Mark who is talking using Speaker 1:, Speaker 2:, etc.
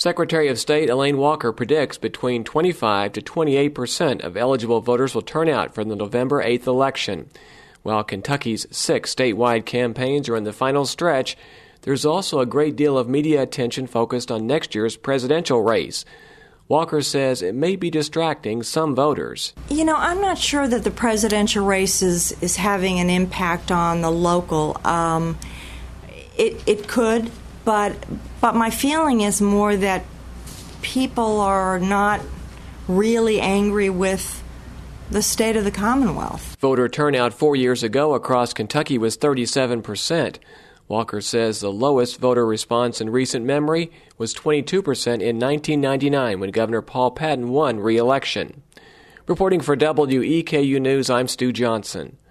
Speaker 1: Secretary of State Elaine Walker predicts between 25 to 28% of eligible voters will turn out for the November 8th election. While Kentucky's 6 statewide campaigns are in the final stretch, there's also a great deal of media attention focused on next year's presidential race. Walker says it may be distracting some voters.
Speaker 2: I'm not sure that the presidential race is having an impact on the local. It could, but my feeling is more that people are not really angry with the state of the Commonwealth.
Speaker 1: Voter turnout 4 years ago across Kentucky was 37%. Walker says the lowest voter response in recent memory was 22% in 1999 when Governor Paul Patton won re-election. Reporting for WEKU News, I'm Stu Johnson.